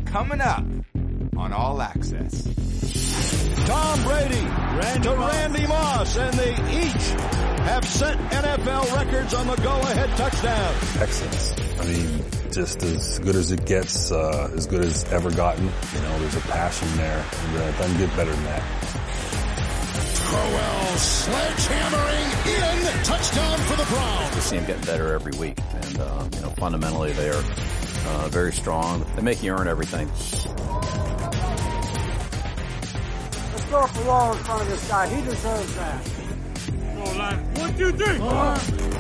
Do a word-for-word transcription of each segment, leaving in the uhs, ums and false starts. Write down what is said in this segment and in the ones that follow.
Coming up on All Access. Tom Brady Randy to Moss. Randy Moss, and they each have set N F L records on the go-ahead touchdown. Excellence. I mean, just as good as it gets, uh, as good as ever gotten. You know, there's a passion there, and uh, it doesn't get better than that. Crowell sledgehammering in, touchdown for the Browns. We see them getting better every week, and uh, you know, fundamentally they are uh, very strong. They make you earn everything. Let's go off the wall in front of this guy. He deserves that. Go line. One, two, three. Uh-huh.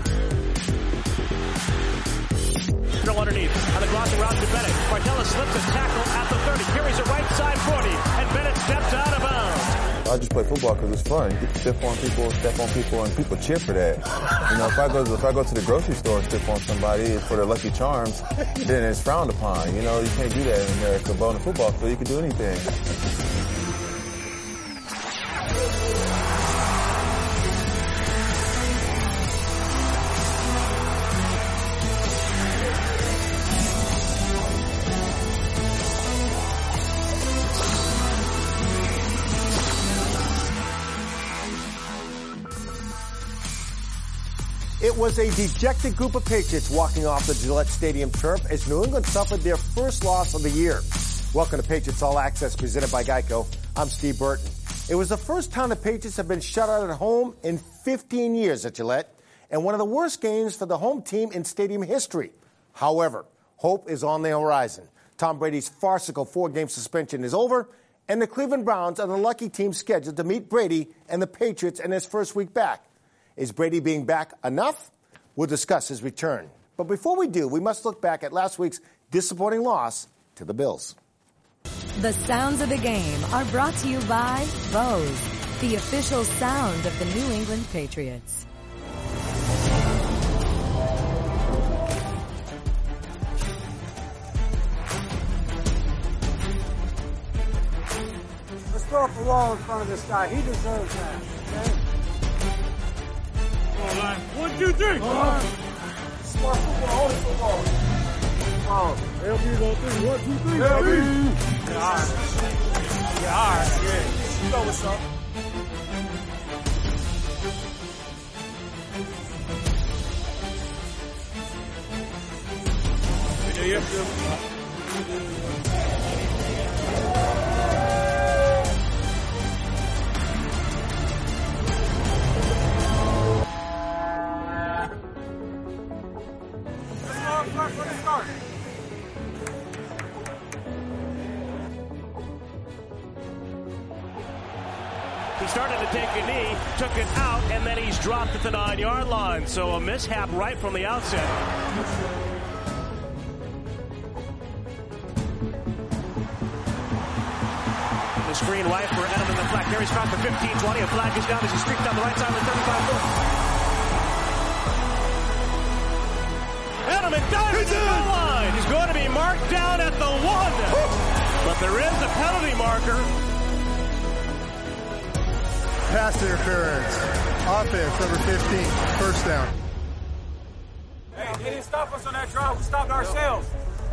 Still underneath on the crossing route to Bennett. Martellus slips a tackle at the thirty. Carries it right side forty, and Bennett steps out of bounds. I just play football because it's fun. You get to step on people, step on people, and people cheer for that. You know, if I go to, if I go to the grocery store and step on somebody for their Lucky Charms, then it's frowned upon. You know, you can't do that in America. But on the football field, you can do anything. It was a dejected group of Patriots walking off the Gillette Stadium turf as New England suffered their first loss of the year. Welcome to Patriots All Access, presented by Geico. I'm Steve Burton. It was the first time the Patriots have been shut out at home in fifteen years at Gillette, and one of the worst games for the home team in stadium history. However, hope is on the horizon. Tom Brady's farcical four-game suspension is over, and the Cleveland Browns are the lucky team scheduled to meet Brady and the Patriots in his first week back. Is Brady being back enough? We'll discuss his return. But before we do, we must look back at last week's disappointing loss to the Bills. The sounds of the game are brought to you by Bose, the official sound of the New England Patriots. Let's go off the wall in front of this guy. He deserves that, okay? Line. One, two, three. Uh-huh. Smart football, only football. Oh, L B go three. One, two, three. L B. Yeah, all right. Yeah, all right. Yeah. You know what's up. Yeah, yeah. He started to take a knee, took it out, and then he's dropped at the nine-yard line. So a mishap right from the outset. The screen right for Edelman, the flag carries across for fifteen twenty. A flag is down as he streaks down the right side of the thirty-five foot. Edelman dives at the goal line. He's going to be marked down at the one. But there is a penalty marker. Pass interference. Offense, number fifteen. First down. Hey, they didn't stop us on that drive. We stopped ourselves.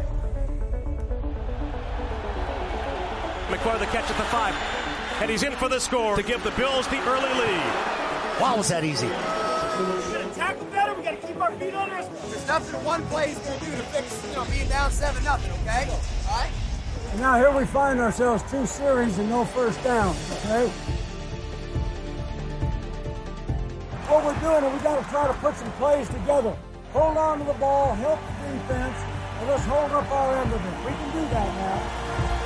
McCoy the catch at the five. And he's in for the score to give the Bills the early lead. Wow, was that easy. We got to tackle better. We got to keep our feet under us. There's nothing one play's going to do to fix, you know, being down seven nothing, okay? All right? And now here we find ourselves two series and no first down, okay? What we're doing is we got to try to put some plays together. Hold on to the ball, help the defense, and let's hold up our end of it. We can do that now.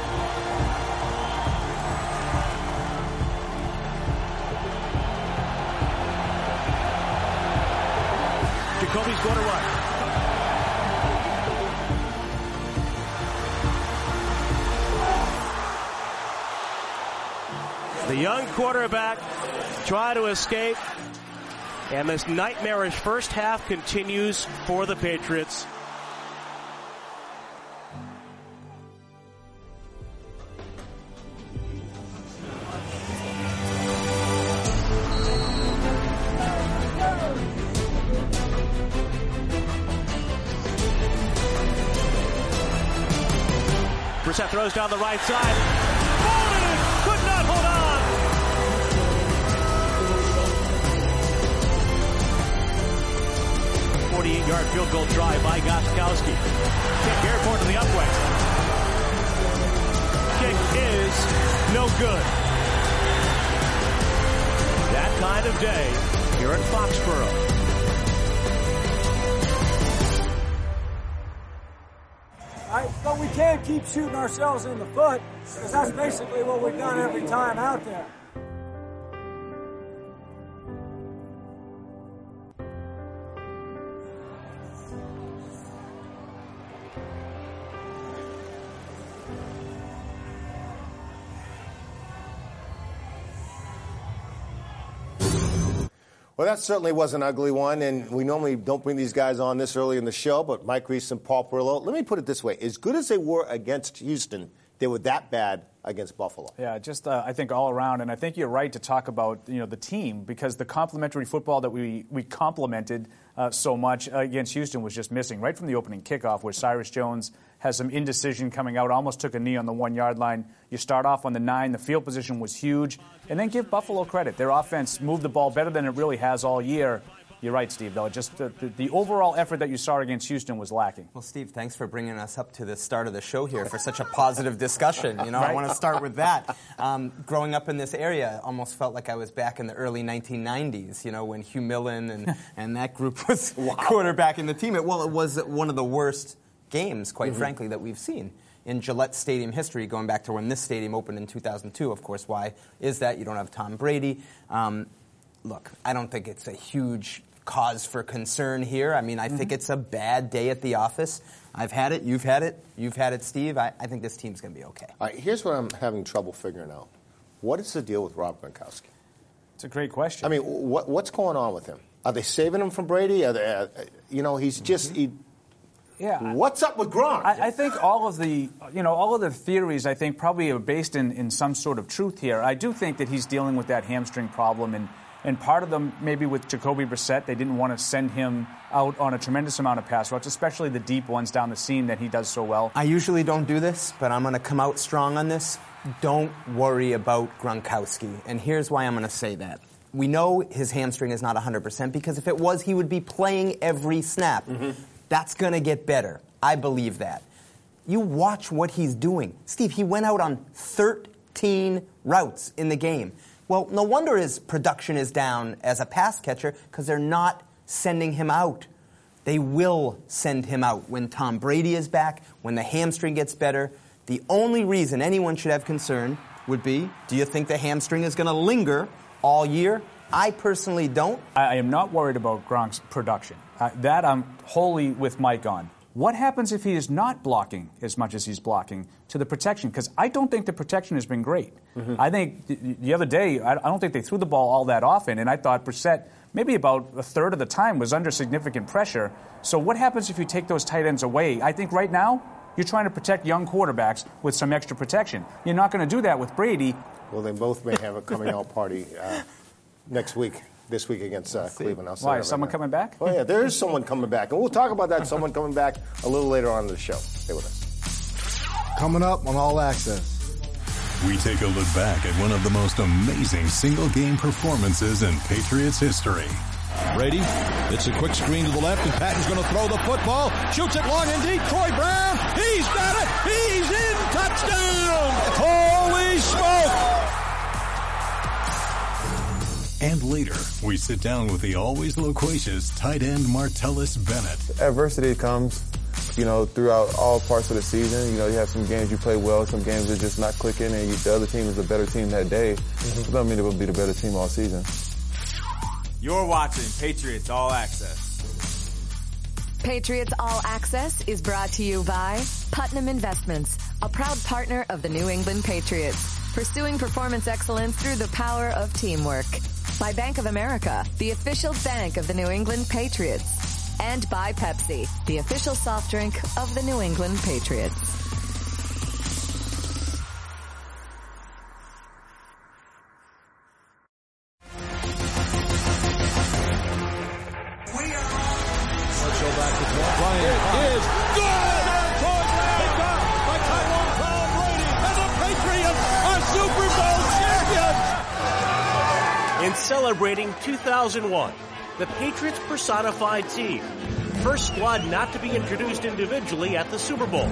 Jacoby's going to run. The young quarterback trying to escape. And this nightmarish first half continues for the Patriots. Brissett throws down the right side. Bowman could not hold on. forty-eight yard field goal try by Gostkowski. Kick airborne to the upright. Kick is no good. That kind of day here at Foxborough. Right, but we can't keep shooting ourselves in the foot, because that's basically what we've done every time out there. Well, that certainly was an ugly one, and we normally don't bring these guys on this early in the show, but Mike Reese and Paul Perillo, let me put it this way. As good as they were against Houston, they were that bad against Buffalo. Yeah, just uh, I think all around, and I think you're right to talk about you know the team, because the complementary football that we, we complemented uh, so much against Houston was just missing right from the opening kickoff, where Cyrus Jones has some indecision coming out, almost took a knee on the one-yard line. You start off on the nine, the field position was huge, and then give Buffalo credit. Their offense moved the ball better than it really has all year. You're right, Steve, though. Just the, the, the overall effort that you saw against Houston was lacking. Well, Steve, thanks for bringing us up to the start of the show here for such a positive discussion. You know, right? I want to start with that. Um, growing up in this area, almost felt like I was back in the early nineteen nineties, you know, when Hugh Millen and, and that group was wow. quarterbacking the team. It, well, it was one of the worst games, quite mm-hmm. frankly, that we've seen in Gillette Stadium history, going back to when this stadium opened in two thousand two, of course. Why is that? You don't have Tom Brady. Um, look, I don't think it's a huge cause for concern here. I mean, I mm-hmm. think it's a bad day at the office. I've had it. You've had it. You've had it, Steve. I, I think this team's going to be okay. All right, here's what I'm having trouble figuring out. What is the deal with Rob Gronkowski? It's a great question. I mean, what, what's going on with him? Are they saving him from Brady? Are they, uh, you know, he's just... He, Yeah. What's up with Gronk? I, I think all of the, you know, all of the theories, I think, probably are based in, in some sort of truth here. I do think that he's dealing with that hamstring problem, and, and part of them, maybe with Jacoby Brissett, they didn't want to send him out on a tremendous amount of pass routes, especially the deep ones down the seam that he does so well. I usually don't do this, but I'm going to come out strong on this. Don't worry about Gronkowski, and here's why I'm going to say that. We know his hamstring is not one hundred percent, because if it was, he would be playing every snap. Mm-hmm. That's going to get better. I believe that. You watch what he's doing. Steve, he went out on thirteen routes in the game. Well, no wonder his production is down as a pass catcher, because they're not sending him out. They will send him out when Tom Brady is back, when the hamstring gets better. The only reason anyone should have concern would be, do you think the hamstring is going to linger all year? I personally don't. I am not worried about Gronk's production. Uh, that I'm wholly with Mike on. What happens if he is not blocking as much as he's blocking to the protection? Because I don't think the protection has been great. Mm-hmm. I think the, the other day, I, I don't think they threw the ball all that often, and I thought Brissett, maybe about a third of the time, was under significant pressure. So what happens if you take those tight ends away? I think right now, you're trying to protect young quarterbacks with some extra protection. You're not going to do that with Brady. Well, they both may have a coming-out party uh, next week. This week against uh, Cleveland. I'll say Why, is someone right coming back? Oh, yeah, there is someone coming back. And we'll talk about that someone coming back a little later on in the show. Stay with us. Coming up on All Access. We take a look back at one of the most amazing single-game performances in Patriots history. Brady, it's a quick screen to the left, and Patton's going to throw the football. Shoots it long and deep. Troy Brown, he's got it. He's in. Touchdown. Holy smoke. And later, we sit down with the always loquacious tight end Martellus Bennett. Adversity comes, you know, throughout all parts of the season. You know, you have some games you play well, some games are just not clicking, and you, the other team is a better team that day. Mm-hmm. It doesn't mean it will be the better team all season. You're watching Patriots All Access. Patriots All Access is brought to you by Putnam Investments, a proud partner of the New England Patriots, pursuing performance excellence through the power of teamwork. By Bank of America, the official bank of the New England Patriots. And by Pepsi, the official soft drink of the New England Patriots. Let's go back to Bryant. It is good! Picked up by Tyrone Power. in celebrating two thousand one, the Patriots personified team. First squad not to be introduced individually at the Super Bowl.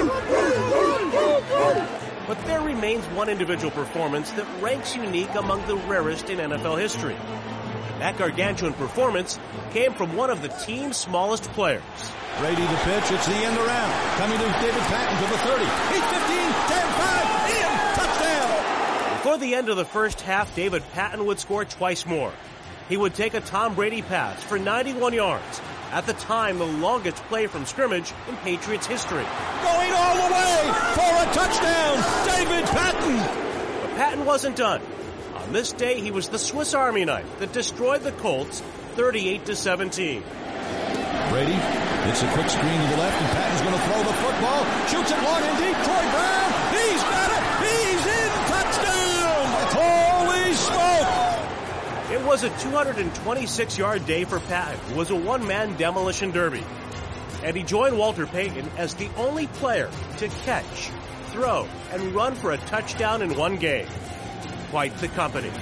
But there remains one individual performance that ranks unique among the rarest in N F L history. That gargantuan performance came from one of the team's smallest players. Brady the pitch, it's the end around. Coming to David Patton to the thirty. eight fifteen, ten five, in, touchdown! Before the end of the first half, David Patton would score twice more. He would take a Tom Brady pass for ninety-one yards. At the time, the longest play from scrimmage in Patriots history. Going all the way for a touchdown, David Patton! But Patton wasn't done. On this day, he was the Swiss Army knife that destroyed the Colts thirty-eight to seventeen. Brady, it's a quick screen to the left, and Patton's going to throw the football. Shoots it long and deep. Troy Brown, he's got it. He's in. Touchdown. Holy smoke. It was a two hundred twenty-six yard day for Patton. It was a one-man demolition derby. And he joined Walter Payton as the only player to catch, throw, and run for a touchdown in one game. Quite the company.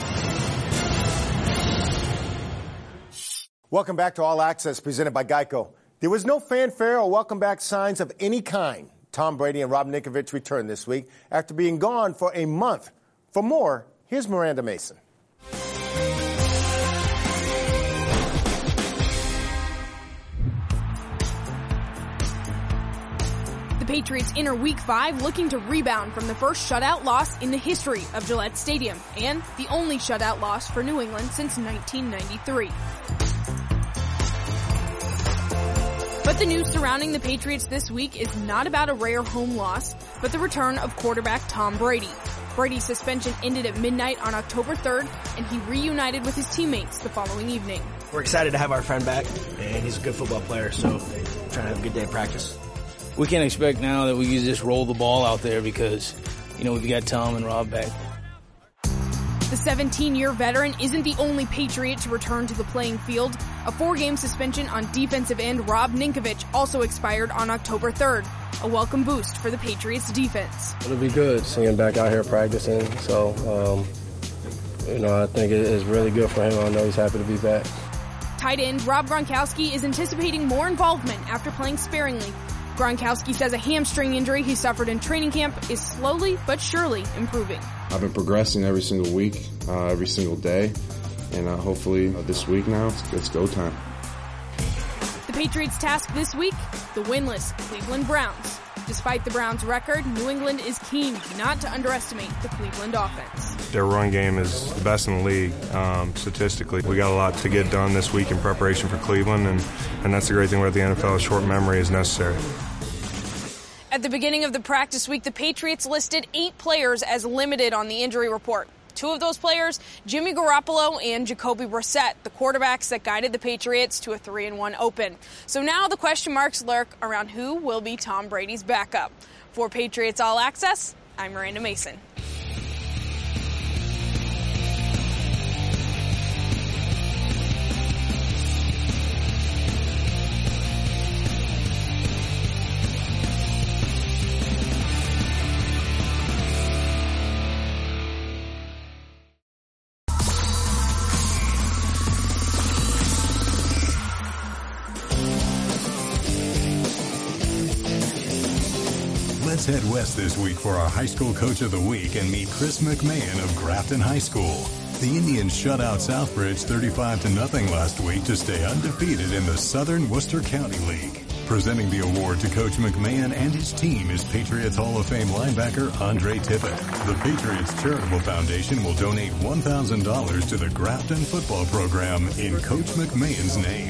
Welcome back to All Access, presented by Geico. There was no fanfare or welcome back signs of any kind. Tom Brady and Rob Ninkovich returned this week after being gone for a month. For more, here's Miranda Mason. The Patriots enter Week five looking to rebound from the first shutout loss in the history of Gillette Stadium and the only shutout loss for New England since nineteen ninety-three. But the news surrounding the Patriots this week is not about a rare home loss, but the return of quarterback Tom Brady. Brady's suspension ended at midnight on October third, and he reunited with his teammates the following evening. We're excited to have our friend back, and he's a good football player, so we're trying to have a good day of practice. We can't expect now that we can just roll the ball out there because, you know, we've got Tom and Rob back. The seventeen-year veteran isn't the only Patriot to return to the playing field. A four-game suspension on defensive end Rob Ninkovich also expired on October third. A welcome boost for the Patriots defense. It'll be good seeing back out here practicing. So, um, you know, I think it is really good for him. I know he's happy to be back. Tight end Rob Gronkowski is anticipating more involvement after playing sparingly. Gronkowski says a hamstring injury he suffered in training camp is slowly but surely improving. I've been progressing every single week, uh, every single day, and uh, hopefully uh, this week now it's, it's go time. The Patriots' task this week, the winless Cleveland Browns. Despite the Browns' record, New England is keen not to underestimate the Cleveland offense. Their run game is the best in the league, um, statistically. We got a lot to get done this week in preparation for Cleveland, and, and that's the great thing about the N F L. Short memory is necessary. At the beginning of the practice week, the Patriots listed eight players as limited on the injury report. Two of those players, Jimmy Garoppolo and Jacoby Brissett, the quarterbacks that guided the Patriots to a three and one open. So now the question marks lurk around who will be Tom Brady's backup. For Patriots All Access, I'm Miranda Mason. Let's head west this week for our high school coach of the week and meet Chris McMahon of Grafton High School. The Indians shut out Southbridge thirty-five to nothing last week to stay undefeated in the Southern Worcester County League. Presenting the award to Coach McMahon and his team is Patriots Hall of Fame linebacker Andre Tippett. The Patriots Charitable Foundation will donate one thousand dollars to the Grafton football program in Coach McMahon's name.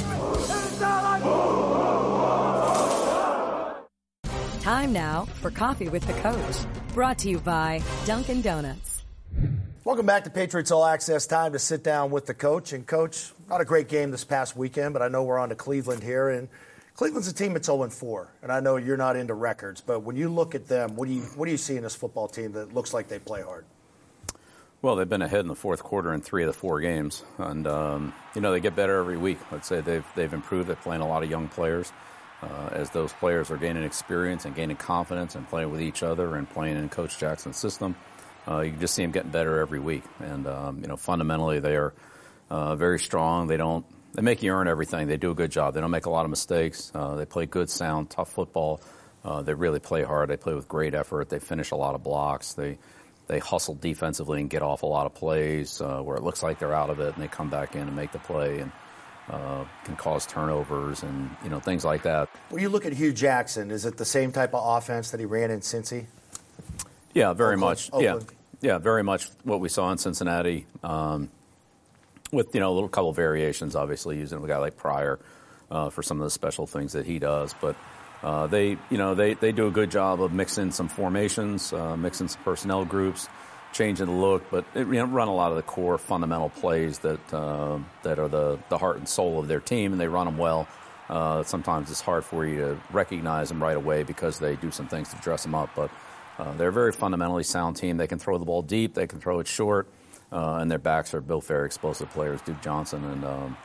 Time now for Coffee with the Coach, brought to you by Dunkin' Donuts. Welcome back to Patriots All Access. Time to sit down with the coach. And, Coach, not a great game this past weekend, but I know we're on to Cleveland here. And Cleveland's a team that's oh and four. And I know you're not into records, but when you look at them, what do you what do you see in this football team that looks like they play hard? Well, they've been ahead in the fourth quarter in three of the four games. And, um, you know, they get better every week. Let's say they've, they've improved. They're playing a lot of young players. Uh, as those players are gaining experience and gaining confidence and playing with each other and playing in Coach Jackson's system, uh, you can just see them getting better every week. And um, you know, fundamentally, they are uh, very strong. They don't they make you earn everything. They do a good job. They don't make a lot of mistakes. Uh, they play good, sound, tough football. Uh, they really play hard. They play with great effort. They finish a lot of blocks. They they hustle defensively and get off a lot of plays uh, where it looks like they're out of it, and they come back in and make the play and uh, can cause turnovers and you know things like that. When you look at Hugh Jackson, is it the same type of offense that he ran in Cincy? Yeah, very Oakland, much. Oakland. Yeah, yeah, very much what we saw in Cincinnati. Um, with you know a little couple of variations, obviously using a guy like Pryor uh, for some of the special things that he does, but. Uh, they, you know, they, they do a good job of mixing some formations, uh, mixing some personnel groups, changing the look, but it, you know, run a lot of the core fundamental plays that uh, that are the, the heart and soul of their team, and they run them well. Uh, sometimes it's hard for you to recognize them right away because they do some things to dress them up, but uh, they're a very fundamentally sound team. They can throw the ball deep, they can throw it short, uh, and their backs are both very explosive players. Duke Johnson and um,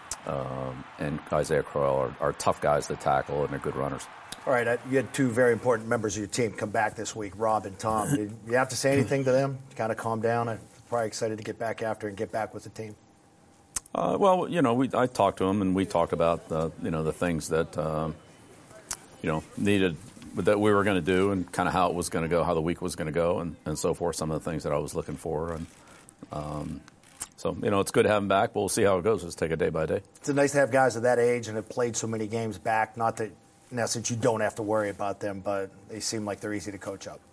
Um, and Isaiah Crowell are, are tough guys to tackle, and they're good runners. All right, uh, you had two very important members of your team come back this week, Rob and Tom. Did you have to say anything to them to kind of calm down? I'm probably excited to get back after and get back with the team. Uh, well, you know, we, I talked to them, and we talked about the, you know, the things that, um, you know, needed that we were going to do, and kind of how it was going to go, how the week was going to go, and, and so forth. Some of the things that I was looking for, and. Um, So, you know, it's good to have them back, but we'll see how it goes. Let's take it day by day. It's nice to have guys of that age and have played so many games back. Not that, in essence, you don't have to worry about them, but they seem like they're easy to coach up.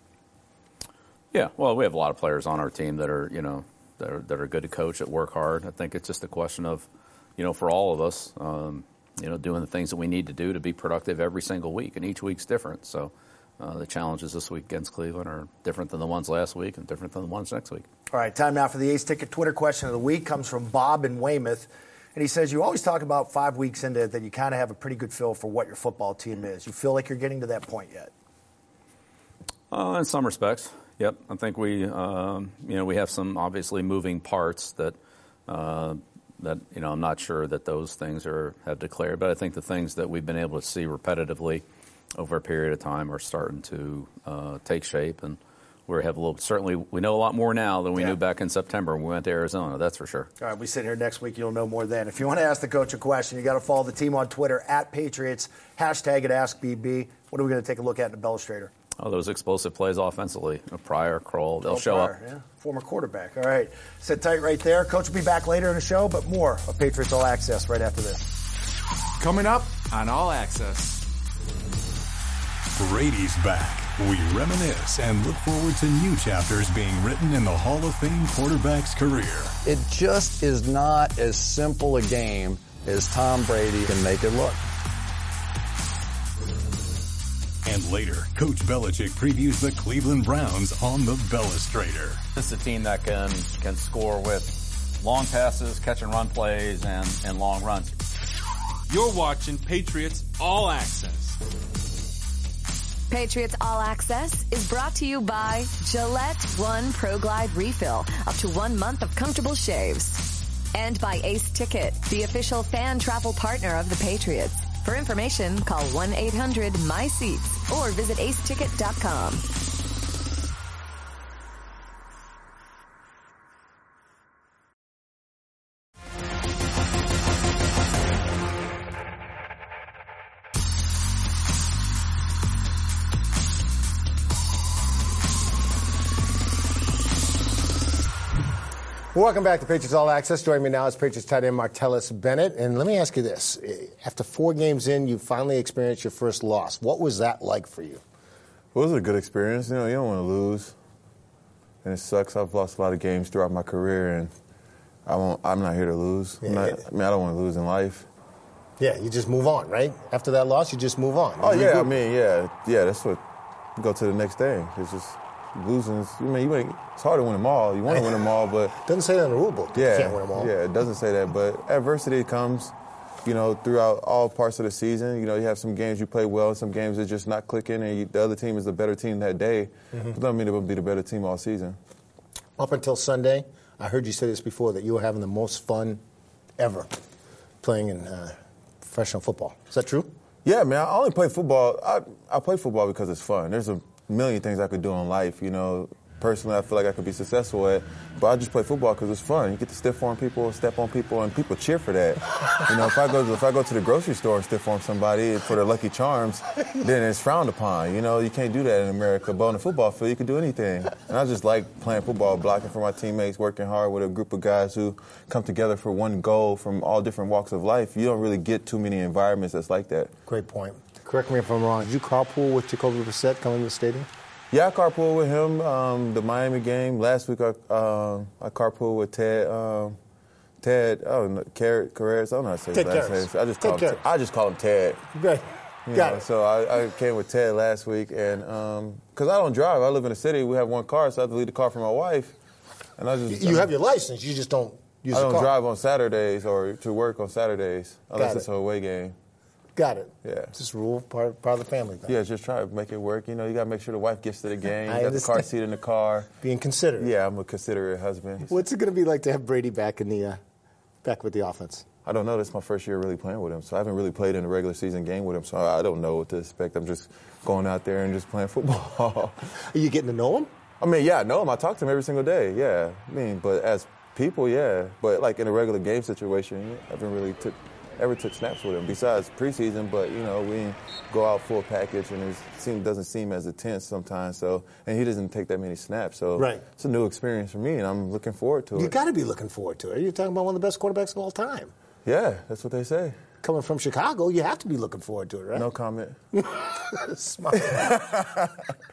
Yeah, well, we have a lot of players on our team that are, you know, that are, that are good to coach, that work hard. I think it's just a question of, you know, for all of us, um, you know, doing the things that we need to do to be productive every single week, and each week's different. So uh, the challenges this week against Cleveland are different than the ones last week and different than the ones next week. All right, time now for the Ace Ticket Twitter question of the week. Comes from Bob in Weymouth. And he says, you always talk about five weeks into it that you kind of have a pretty good feel for what your football team is. You feel like you're getting to that point yet? Uh, in some respects, yep. I think we, um, you know, we have some obviously moving parts that, uh, that you know, I'm not sure that those things are have declared. But I think the things that we've been able to see repetitively over a period of time are starting to uh, take shape, and we have a little. Certainly, we know a lot more now than we yeah. knew back in September when we went to Arizona. That's for sure. All right, we sit here next week. You'll know more then. If you want to ask the coach a question, you got to follow the team on Twitter at Patriots, hashtag it AskBB. What are we going to take a look at in the Illustrator? Oh, those explosive plays offensively. Pryor, Kroll, they'll oh, show Pryor, up. Yeah. Former quarterback. All right, sit tight right there. Coach will be back later in the show, but more of Patriots All Access right after this. Coming up on All Access. Brady's back. We reminisce and look forward to new chapters being written in the Hall of Fame quarterback's career. It just is not as simple a game as Tom Brady can make it look. And later, Coach Belichick previews the Cleveland Browns on the Bellustrator. This is a team that can can score with long passes, catch and run plays, and, and long runs. You're watching Patriots All Access. Patriots All Access is brought to you by Gillette One Pro Glide Refill, up to one month of comfortable shaves. And by Ace Ticket, the official fan travel partner of the Patriots. For information, call one eight hundred M Y SEATS or visit ace ticket dot com. Welcome back to Patriots All Access. Joining me now is Patriots tight end Martellus Bennett. And let me ask you this. After four games in, you finally experienced your first loss. What was that like for you? Well, it was a good experience. You know, you don't want to lose. And it sucks. I've lost a lot of games throughout my career, and I won't, I'm not here to lose. Yeah, I'm not, yeah. I mean, I don't want to lose in life. Yeah, you just move on, right? After that loss, you just move on. Oh, yeah, I mean, yeah. Yeah, that's what, you go to the next thing. It's just... Losing, I mean, you ain't, it's hard to win them all. You want to win them all, but doesn't say that in the rule book. Yeah, you can't win them all. Yeah, it doesn't say that. But adversity comes, you know, throughout all parts of the season. You know, you have some games you play well, some games that just not clicking, and you, the other team is the better team that day. Mm-hmm. But doesn't mean it will be the better team all season. Up until Sunday, I heard you say this before that you were having the most fun ever playing in uh, professional football. Is that true? Yeah, man. I only play football. I I play football because it's fun. There's a million things I could do in life, you know. personally I feel like I could be successful at. But I just play football because it's fun. You get to stiff arm people, step on people, and people cheer for that. You know, if I go to, if I go to the grocery store and stiff arm somebody for their Lucky Charms, then it's frowned upon. You know, you can't do that in America. But on the football field, you can do anything. And I just like playing football, blocking for my teammates, working hard with a group of guys who come together for one goal from all different walks of life. You don't really get too many environments that's like that. Great point. Correct me if I'm wrong. Did you carpool with Jacoby Brissett coming to the stadium? Yeah, I carpooled with him. Um, the Miami game last week, I, uh, I carpooled with Ted. Um, Ted, oh, no, Carrot, Carreras. I don't know how to say his last name. I just call him. I just call him Ted. Great. You Got know, it. So I, I came with Ted last week, and because um, I don't drive, I live in the city. We have one car, so I have to leave the car for my wife. And I just You have your license. You just don't use I the don't car. drive on Saturdays or to work on Saturdays unless Got it's it. an away game. Got it. Yeah. Just rule, part, part of the family thing. Yeah, just try to make it work. You know, you got to make sure the wife gets to the game. I You got the car understand. seat in the car. Being considerate. Yeah, I'm a considerate husband. What's it going to be like to have Brady back in the uh, back with the offense? I don't know. This is my first year really playing with him, so I haven't really played in a regular season game with him, so I don't know what to expect. I'm just going out there and just playing football. Are you getting to know him? I mean, yeah, I know him. I talk to him every single day, yeah. I mean, but as people, yeah. But, like, in a regular game situation, I haven't really took, ever took snaps with him besides preseason, but, you know, we go out full package, and it seem, doesn't seem as intense sometimes, so, and he doesn't take that many snaps, so Right. it's a new experience for me, and I'm looking forward to it. You got to be looking forward to it. You're talking about one of the best quarterbacks of all time. Yeah, that's what they say. Coming from Chicago, you have to be looking forward to it, right? No comment. Smart man.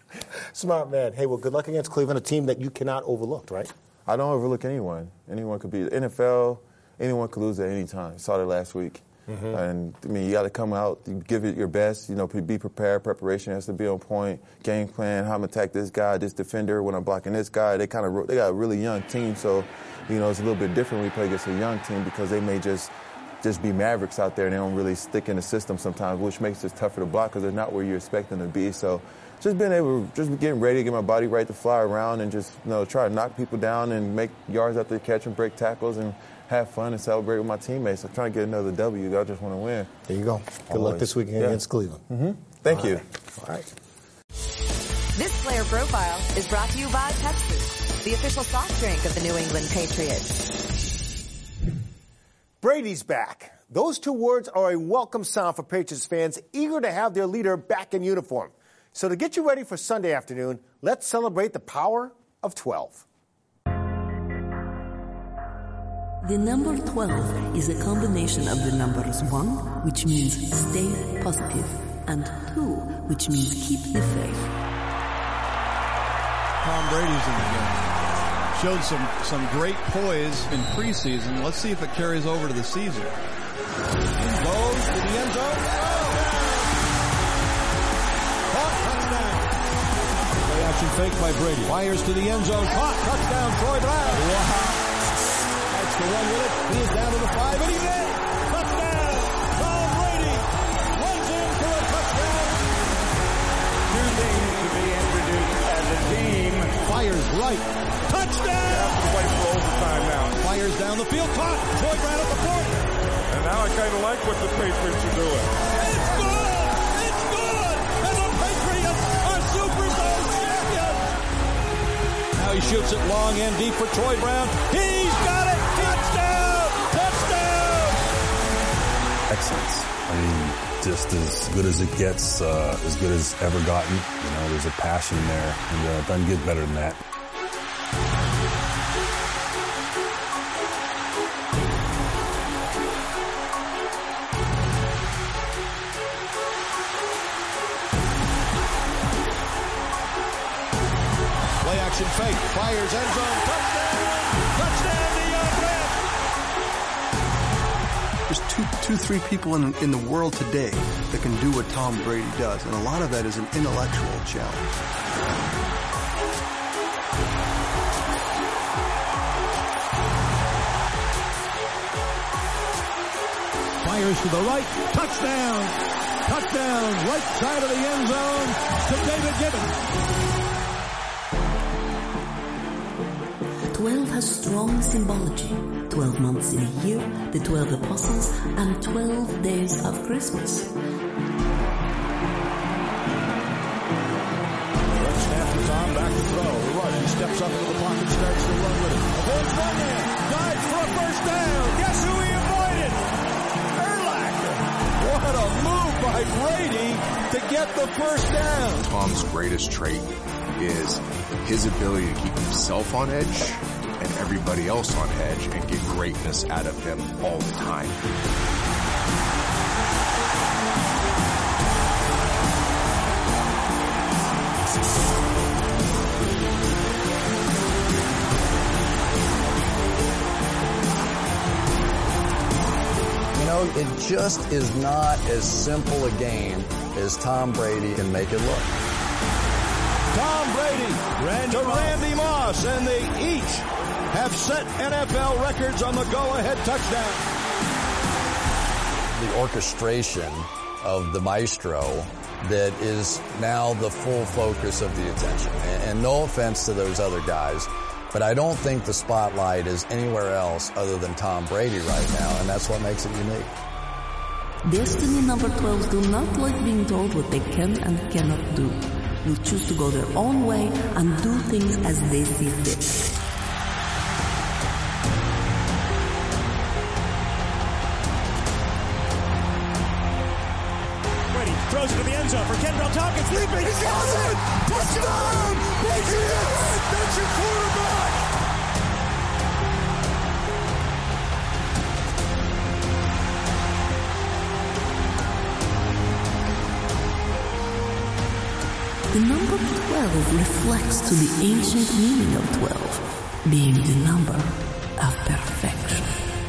Smart man. Hey, well, good luck against Cleveland, a team that you cannot overlook, right? I don't overlook anyone. Anyone could be N F L. Anyone could lose at any time. Saw that last week. Mm-hmm. And I mean, you got to come out, you give it your best. You know, be prepared. Preparation has to be on point. Game plan. How I'm gonna attack this guy, this defender. When I'm blocking this guy, they kind of they got a really young team, so you know it's a little bit different when we play against a young team because they may just just be mavericks out there and they don't really stick in the system sometimes, which makes it tougher to block because they're not where you expect them to be. So just being able, just getting ready to get my body right to fly around and just you know try to knock people down and make yards after the catch and break tackles and have fun and celebrate with my teammates. I'm trying to get another W. I just want to win. There you go. Good luck this weekend Yeah. against Cleveland. Mm-hmm. Thank All you. right. All right. This player profile is brought to you by Pepsi, the official soft drink of the New England Patriots. Brady's back. Those two words are a welcome sound for Patriots fans eager to have their leader back in uniform. So to get you ready for Sunday afternoon, let's celebrate the power of twelve. The number twelve is a combination of the numbers one, which means stay positive, and two, which means keep the faith. Tom Brady's in the game. Showed some, some great poise in preseason. Let's see if it carries over to the season. And goes to the end zone. Caught, touchdown. Play action fake by Brady. Fires to the end zone. Caught, touchdown, Troy Brown. Wow. That's the one with it. He is down to the five, and he's in. Touchdown. Tom Brady runs in for a touchdown. Two things to be introduced as a team. Fires right. Touchdown. You have to wait for overtime now. Fires down the field. Caught. Troy Brown at the forty. And now I kind of like what the Patriots are doing. It's good. It's good. And the Patriots are Super Bowl champions. Now he shoots it long and deep for Troy Brown. He's got it. Touchdown. Touchdown. Excellence. I mean, just as good as it gets, uh, as good as ever gotten. You know, there's a passion there, and uh, doesn't get better than that. Play action fake. Fires end zone. Touchdown. Touchdown, Deion Branch. There's two, two, three people in, in the world today that can do what Tom Brady does, and a lot of that is an intellectual challenge. Fires to the right. Touchdown. Touchdown. Right side of the end zone to David Gibbons. twelve has strong symbology. twelve months in a year, the twelve apostles, and twelve days of Christmas. Snap to Tom, back to throw. The rush, he steps Steps up into the pocket, starts to run with it. Avoids one man. Dives for a first down. Guess who he avoided? Urlacher. What a move by Brady to get the first down. Tom's greatest trait is his ability to keep himself on edge and everybody else on edge and get greatness out of them all the time. You know, it just is not as simple a game as Tom Brady can make it look. Tom Brady ran to Randy Moss, and they each have set N F L records on the go-ahead touchdown. The orchestration of the maestro that is now the full focus of the attention. And no offense to those other guys, but I don't think the spotlight is anywhere else other than Tom Brady right now, and that's what makes it unique. Destiny number twelves do not like being told what they can and cannot do. Will choose to go their own way and do things as they see fit. Throws it to the end zone for Kendall Tompkins, leaping, he's got it! Touchdown! Patriots! That's your quarterback! The number twelve reflects to the ancient meaning of twelve, being the number of perfection.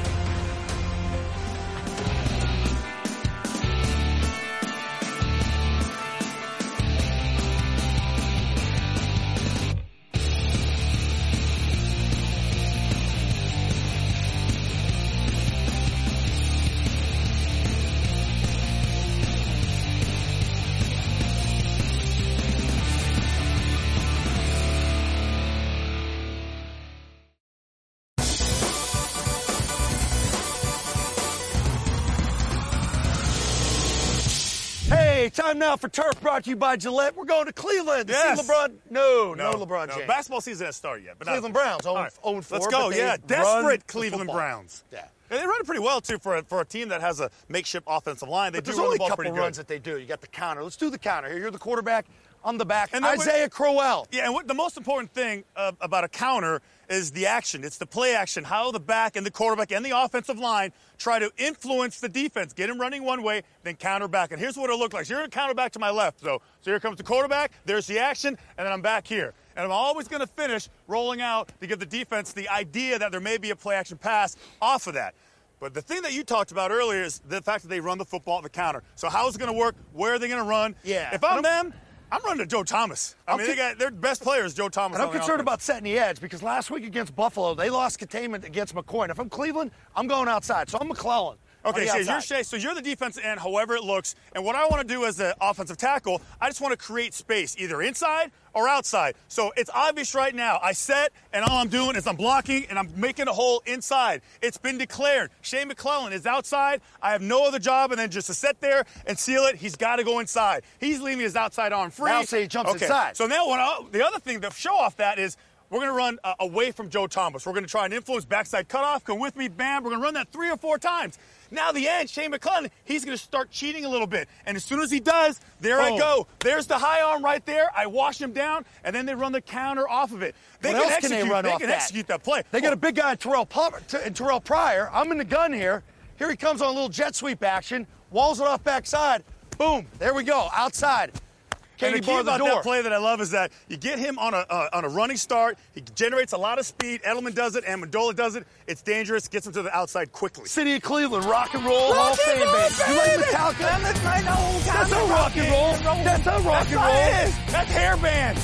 Time now for Turf, brought to you by Gillette. We're going to Cleveland to yes. see LeBron. No, no, no LeBron no. James. Basketball season has started yet. But Cleveland not, Browns, oh right. and four. Let's go, yeah. Desperate Cleveland Browns. Yeah. And they run it pretty well, too, for a, for a team that has a makeshift offensive line. They but do there's run only the ball a couple pretty good. runs that they do. You got the counter. Let's do the counter here. You're the quarterback. I'm the back. And Isaiah Crowell. Yeah, and what, the most important thing uh, about a counter is the action. It's the play action, how the back and the quarterback and the offensive line try to influence the defense, get him running one way, then counter back. And here's what it'll look like. So you're going to counter back to my left. So, so here comes the quarterback, there's the action, and then I'm back here. And I'm always going to finish rolling out to give the defense the idea that there may be a play action pass off of that. But the thing that you talked about earlier is the fact that they run the football at the counter. So how is it going to work? Where are they going to run? Yeah. If I'm them, I'm running to Joe Thomas. I I'm mean, con- they got their best player is Joe Thomas. And I'm on the concerned offense. about setting the edge because last week against Buffalo, they lost containment against McCoy. And if I'm Cleveland, I'm going outside. So I'm McClellan. Okay, so you're Shea, so you're the defensive end, however it looks. And what I want to do as an offensive tackle, I just want to create space, either inside or outside. So it's obvious right now. I set, and all I'm doing is I'm blocking, and I'm making a hole inside. It's been declared. Shea McClellan is outside. I have no other job, and then just to sit there and seal it, he's got to go inside. He's leaving his outside arm free. Now say he jumps okay. inside. So now what I, the other thing to show off that is we're going to run uh, away from Joe Thomas. We're going to try and influence backside cutoff. Come with me, bam. We're going to run that three or four times. Now the end, Shea McClellan, he's going to start cheating a little bit. And as soon as he does, there Boom. I go. There's the high arm right there. I wash him down, and then they run the counter off of it. They what can else execute, can they run they off can that? execute that play. They got a big guy in Terrell, Palmer, in Terrell Pryor. I'm in the gun here. Here he comes on a little jet sweep action. Walls it off backside. Boom. There we go. Outside. And the Katie key bar the about door. that play that I love is that you get him on a uh, on a running start. He generates a lot of speed. Edelman does it. Amendola does it. It's dangerous. Gets him to the outside quickly. City of Cleveland, rock and roll, Rock Hall of and Fame, roll, baby. You like baby. Metallica? That's my old That's a rock and roll. That's a rock and roll. That's, That's hairband.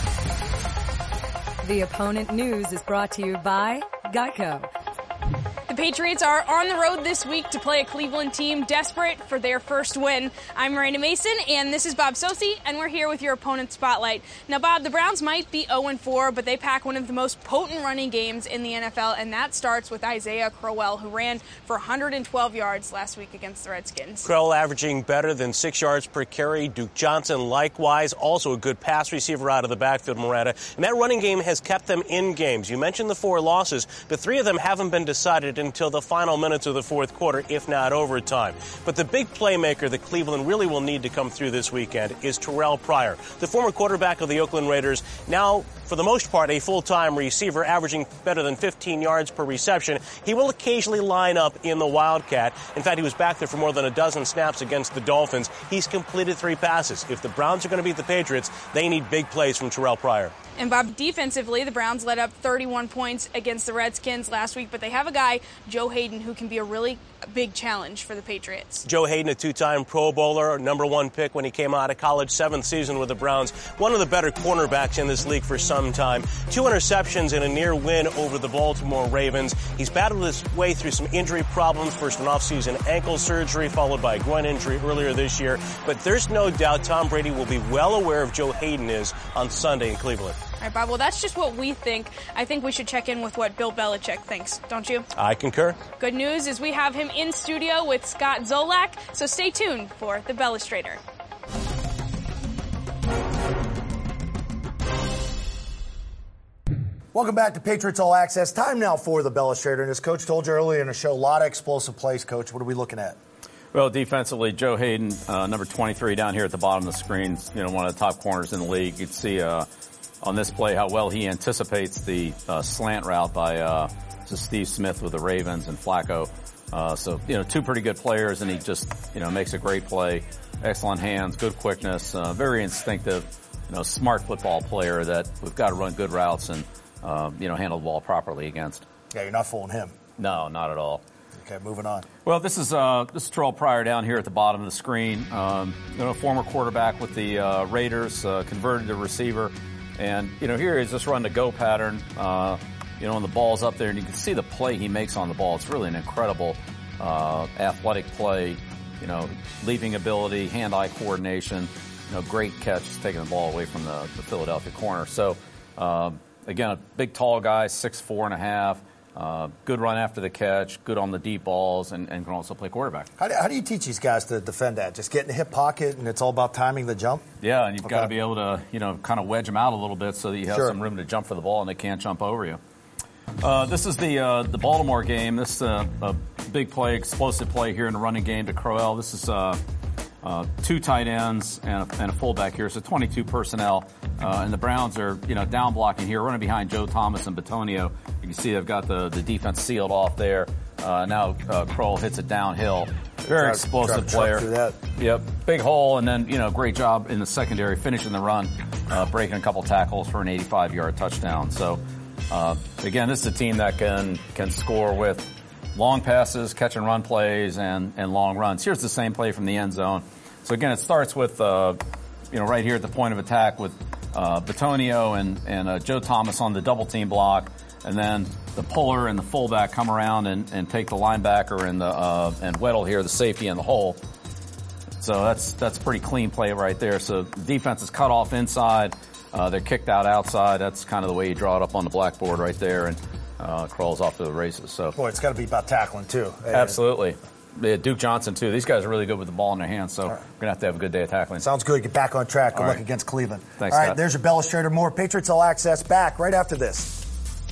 The Opponent News is brought to you by Geico. The Patriots are on the road this week to play a Cleveland team desperate for their first win. I'm Miranda Mason, and this is Bob Sosi, and we're here with your opponent spotlight. Now, Bob, the Browns might be oh and four, but they pack one of the most potent running games in the N F L, and that starts with Isaiah Crowell, who ran for one hundred twelve yards last week against the Redskins. Crowell averaging better than six yards per carry. Duke Johnson, likewise, also a good pass receiver out of the backfield, Miranda. And that running game has kept them in games. You mentioned the four losses, but three of them haven't been decided until the final minutes of the fourth quarter, if not overtime. But the big playmaker that Cleveland really will need to come through this weekend is Terrell Pryor, the former quarterback of the Oakland Raiders, now, for the most part, a full-time receiver, averaging better than fifteen yards per reception. He will occasionally line up in the Wildcat. In fact, he was back there for more than a dozen snaps against the Dolphins. He's completed three passes. If the Browns are going to beat the Patriots, they need big plays from Terrell Pryor. And, Bob, defensively, the Browns let up thirty-one points against the Redskins last week, but they have a guy, Joe Hayden, who can be a really big challenge for the Patriots. Joe Hayden, a two-time Pro Bowler, number one pick when he came out of college, seventh season with the Browns, one of the better cornerbacks in this league for some time. Two interceptions and a near win over the Baltimore Ravens. He's battled his way through some injury problems, first an off-season ankle surgery, followed by a groin injury earlier this year. But there's no doubt Tom Brady will be well aware of Joe Hayden is on Sunday in Cleveland. All right, Bob, well, that's just what we think. I think we should check in with what Bill Belichick thinks, don't you? I concur. Good news is we have him in studio with Scott Zolak, so stay tuned for The Bellustrator. Welcome back to Patriots All Access. Time now for The Bellustrator. And as Coach told you earlier in the show, a lot of explosive plays, Coach. What are we looking at? Well, defensively, Joe Hayden, uh, number twenty-three down here at the bottom of the screen, you know, one of the top corners in the league. You can see uh, on this play how well he anticipates the uh, slant route by uh, Steve Smith with the Ravens and Flacco. Uh, so, you know, two pretty good players, and he just, you know, makes a great play. Excellent hands, good quickness, uh, very instinctive, you know, smart football player that we've got to run good routes and, uh, you know, handle the ball properly against. Yeah, you're not fooling him. No, not at all. Okay, moving on. Well, this is uh, this is Terrell Pryor down here at the bottom of the screen. Um, you know, former quarterback with the uh, Raiders, uh, converted to receiver, and you know here he's just run the go pattern. Uh, you know, and the ball's up there, and you can see the play he makes on the ball. It's really an incredible uh, athletic play. You know, leaping ability, hand-eye coordination. You know, great catch, taking the ball away from the, the Philadelphia corner. So uh, again, a big, tall guy, six four and a half. Uh, good run after the catch, good on the deep balls, and, and can also play quarterback. How do, how do you teach these guys to defend that? Just get in the hip pocket, and it's all about timing the jump? Yeah, and you've okay. got to be able to, you know, kind of wedge them out a little bit so that you have sure. some room to jump for the ball, and they can't jump over you. Uh, this is the uh, the Baltimore game. This is uh, a big play, explosive play here in the running game to Crowell. This is uh, uh, two tight ends and a, and a fullback here, so twenty-two personnel. Uh, and the Browns are, you know, down blocking here, running behind Joe Thomas and Bitonio. You can see they've got the, the defense sealed off there. Uh, now uh, Crowell hits it downhill. Very try, explosive try player. Through that. Yep, big hole, and then, you know, great job in the secondary, finishing the run, uh, breaking a couple tackles for an eighty-five-yard touchdown. So, uh, again, this is a team that can can score with long passes, catch and run plays, and, and long runs. Here's the same play from the end zone. So, again, it starts with, uh, you know, right here at the point of attack with Uh, Bitonio and, and uh, Joe Thomas on the double team block, and then the puller and the fullback come around and, and take the linebacker and the uh, and Weddle here, the safety, in the hole. So that's that's pretty clean play right there. So the defense is cut off inside, uh, they're kicked out outside. That's kind of the way you draw it up on the blackboard right there, and uh, crawls off to the races. So boy, it's got to be about tackling too. Absolutely. Yeah, Duke Johnson, too. These guys are really good with the ball in their hands, so right. we're going to have to have a good day of tackling. Sounds good. Get back on track. Good All luck right. against Cleveland. Thanks, All right, Scott. there's your Bellustrator. More Patriots All Access back right after this.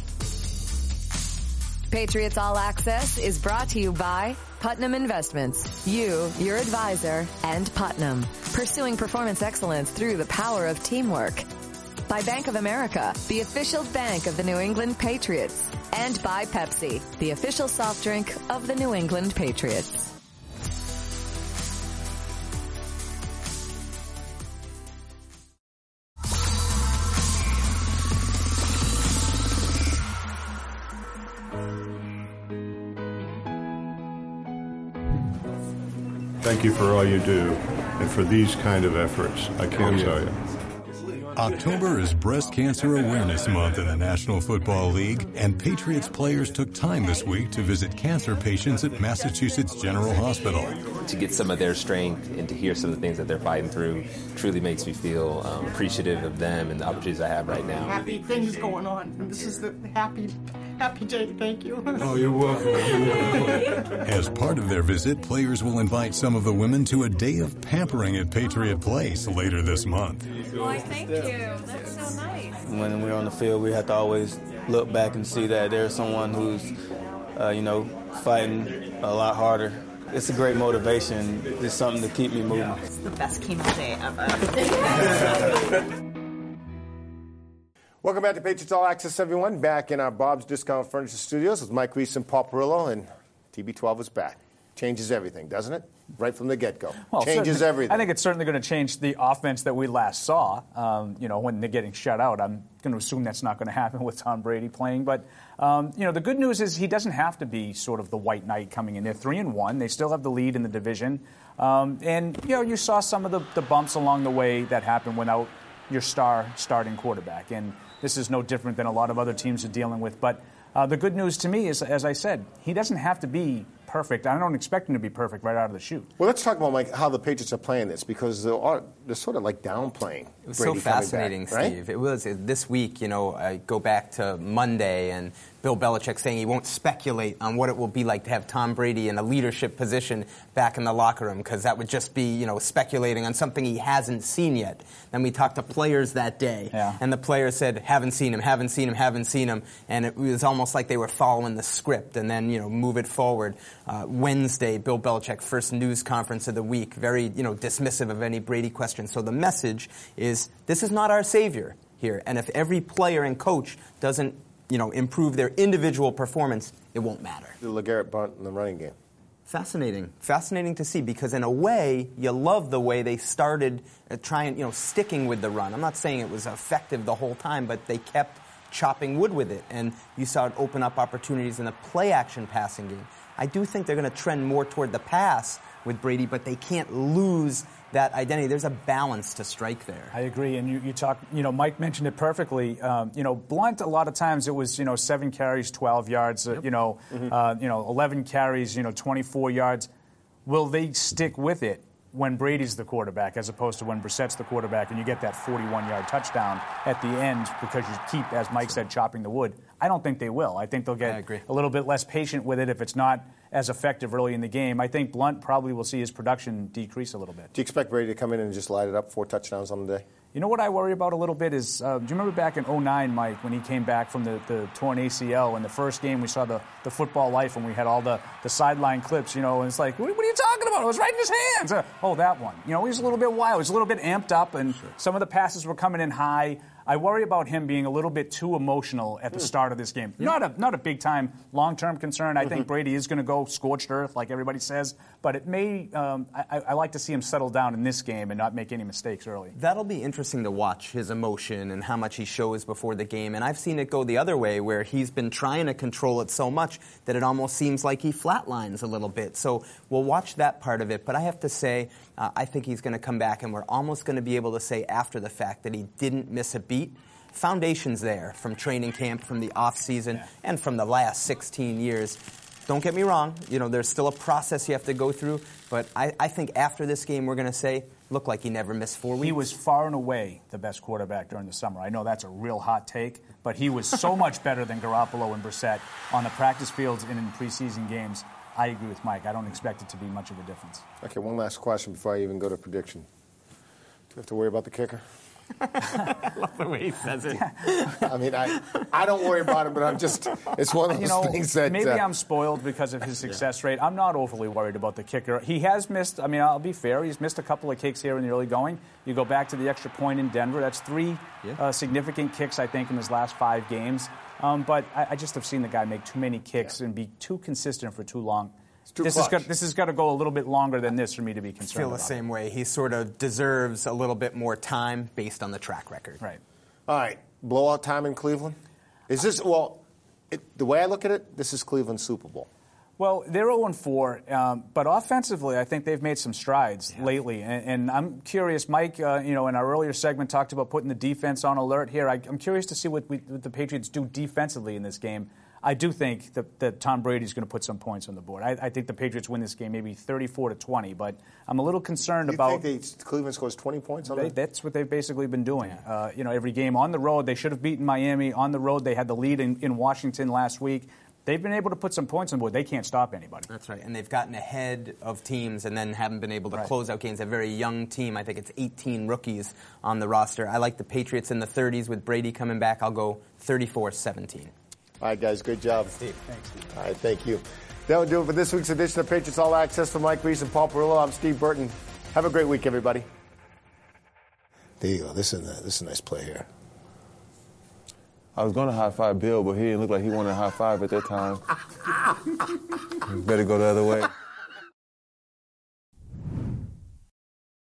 Patriots All Access is brought to you by Putnam Investments. You, your advisor, and Putnam. Pursuing performance excellence through the power of teamwork. By Bank of America, the official bank of the New England Patriots. And by Pepsi, the official soft drink of the New England Patriots. Thank you for all you do and for these kind of efforts. I can't tell you. October is Breast Cancer Awareness Month in the National Football League, and Patriots players took time this week to visit cancer patients at Massachusetts General Hospital. To get some of their strength and to hear some of the things that they're fighting through truly makes me feel um, appreciative of them and the opportunities I have right now. Happy things going on, and this is the happy, happy day. Thank you. Oh, you're welcome. As part of their visit, players will invite some of the women to a day of pampering at Patriot Place later this month. Why, thank you. That's so nice. When we're on the field, we have to always look back and see that there's someone who's, uh, you know, fighting a lot harder. It's a great motivation. It's something to keep me moving. It's the best chemo day ever. Welcome back to Patriots All Access, everyone. Back in our Bob's Discount Furniture Studios with Mike Reese and Paul Perillo, and T B twelve is back. Changes everything, doesn't it? Right from the get-go. Well, Changes everything. I think it's certainly going to change the offense that we last saw. Um, you know, when they're getting shut out, I'm going to assume that's not going to happen with Tom Brady playing. But um, you know, the good news is he doesn't have to be sort of the white knight coming in. They're three and one. They still have the lead in the division. Um, and you know, you saw some of the, the bumps along the way that happened without your star starting quarterback. And this is no different than a lot of other teams are dealing with. But uh, the good news to me is, as I said, he doesn't have to be perfect. I don't expect him to be perfect right out of the chute. Well, let's talk about, Mike, how the Patriots are playing this, because they're, they're sort of like downplaying. It was Brady so fascinating, back, right? Steve. It was this week. You know, I go back to Monday and Bill Belichick saying he won't speculate on what it will be like to have Tom Brady in a leadership position back in the locker room, because that would just be, you know, speculating on something he hasn't seen yet. Then we talked to players that day, yeah. and the players said, haven't seen him, haven't seen him, haven't seen him, and it was almost like they were following the script, and then, you know, move it forward. Uh, Wednesday, Bill Belichick, first news conference of the week, very, you know, dismissive of any Brady question. So the message is, this is not our savior here, and if every player and coach doesn't, you know, improve their individual performance, it won't matter. The LeGarrette Blount in the running game. Fascinating. Fascinating to see, because in a way, you love the way they started uh, trying, you know, sticking with the run. I'm not saying it was effective the whole time, but they kept chopping wood with it, and you saw it open up opportunities in the play-action passing game. I do think they're going to trend more toward the pass with Brady, but they can't lose that identity. There's a balance to strike there. I agree, and you, you talk. You know, Mike mentioned it perfectly. Um, you know, Blount. A lot of times it was, you know, seven carries, twelve yards. Yep. Uh, you know, Mm-hmm. uh, you know, eleven carries. You know, twenty-four yards. Will they stick with it when Brady's the quarterback, as opposed to when Brissett's the quarterback, and you get that forty-one yard touchdown at the end because you keep, as Mike said, chopping the wood? I don't think they will. I think they'll get a little bit less patient with it if it's not as effective early in the game. I think Blount probably will see his production decrease a little bit. Do you expect Brady to come in and just light it up, four touchdowns on the day? You know what I worry about a little bit is, uh, do you remember back in oh nine, Mike, when he came back from the, the torn A C L, and the first game we saw the, the Football Life, and we had all the, the sideline clips, you know, and it's like, what, what are you talking about? It was right in his hands. Uh, oh, that one. You know, he was a little bit wild. He was a little bit amped up, and sure. Some of the passes were coming in high. I worry about him being a little bit too emotional at the start of this game. Yeah. Not a not a big time long term concern. I mm-hmm. think Brady is going to go scorched earth, like everybody says. But it may. Um, I, I like to see him settle down in this game and not make any mistakes early. That'll be interesting to watch, his emotion and how much he shows before the game. And I've seen it go the other way, where he's been trying to control it so much that it almost seems like he flatlines a little bit. So we'll watch that part of it. But I have to say, uh, I think he's going to come back, and we're almost going to be able to say after the fact that he didn't miss a beat. Foundation's there from training camp, from the off season, yeah. and from the last sixteen years. Don't get me wrong, you know, there's still a process you have to go through, but I, I think after this game we're going to say, look like he never missed four weeks. He was far and away the best quarterback during the summer. I know that's a real hot take, but he was so much better than Garoppolo and Brissett on the practice fields and in preseason games. I agree with Mike. I don't expect it to be much of a difference. Okay, one last question before I even go to prediction. Do we have to worry about the kicker? I love the way he says it. I mean, I I don't worry about it, but I'm just, it's one of those you know, things that... Maybe uh, I'm spoiled because of his success yeah. rate. I'm not overly worried about the kicker. He has missed, I mean, I'll be fair, he's missed a couple of kicks here in the early going. You go back to the extra point in Denver, that's three yeah. uh, significant kicks, I think, in his last five games. Um, but I, I just have seen the guy make too many kicks yeah. and be too consistent for too long. This has, got, this has got to go a little bit longer than this for me to be concerned I feel the about. same way. He sort of deserves a little bit more time based on the track record. Right. All right. Blowout time in Cleveland? Is this, well, it, the way I look at it, this is Cleveland's Super Bowl. Well, they're oh and four, um, but offensively, I think they've made some strides yeah. lately. And, and I'm curious, Mike, uh, you know, in our earlier segment talked about putting the defense on alert here. I, I'm curious to see what, we, what the Patriots do defensively in this game. I do think that, that Tom Brady's going to put some points on the board. I, I think the Patriots win this game maybe thirty-four to twenty, but I'm a little concerned you about. You think they, Cleveland scores twenty points on they, that? That's what they've basically been doing. Uh, you know, every game on the road, they should have beaten Miami. On the road, they had the lead in, in Washington last week. They've been able to put some points on the board. They can't stop anybody. That's right. And they've gotten ahead of teams and then haven't been able to right. close out games. A very young team. I think it's eighteen rookies on the roster. I like the Patriots in the thirties with Brady coming back. I'll go thirty-four seventeen. All right, guys. Good job. Steve. Thanks, Steve. All right, thank you. That will do it for this week's edition of Patriots All Access. For Mike Reese and Paul Perillo, I'm Steve Burton. Have a great week, everybody. There you go. This is a, this is a nice play here. I was going to high-five Bill, but he didn't look like he wanted a high-five at that time. Better go the other way.